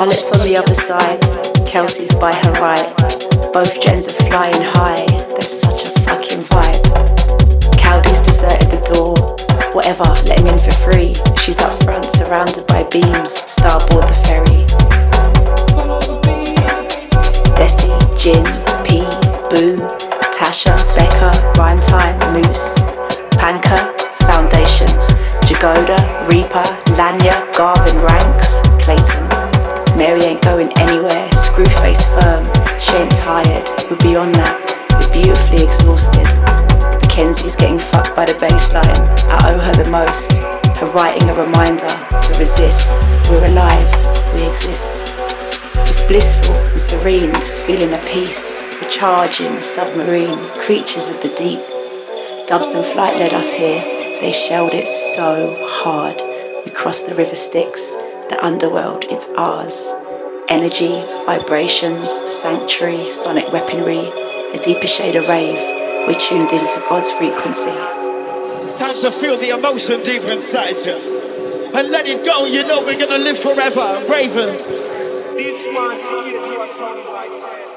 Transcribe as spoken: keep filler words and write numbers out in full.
Charlotte's on the other side, Kelsey's by her right. Both gens are flying high, there's such a fucking vibe. Cowdy's deserted the door, whatever, let him in for free. She's up front, surrounded by beams, starboard the ferry. Desi, Jin, P, Boo, Tasha, Becca, Rhyme Time, Moose, Panka, Foundation, Jagoda, Reaper, Lanya, Garvin, Ranks, Clayton. Mary ain't going anywhere, Screwface firm, she ain't tired, we're beyond that, we're beautifully exhausted. Mackenzie's getting fucked by the baseline, I owe her the most, her writing a reminder, to resist, we're alive, we exist. It's blissful and serene, this feeling of peace, we're charging, submarine, creatures of the deep. Dubs and Flight led us here, they shelled it so hard, we crossed the river Styx, the underworld, it's ours. Energy, vibrations, sanctuary, sonic weaponry, a deeper shade of rave. We're tuned into God's frequency. Time to feel the emotion deep inside you. And let it go, you know we're gonna live forever. Ravens. This one, you are talking like that.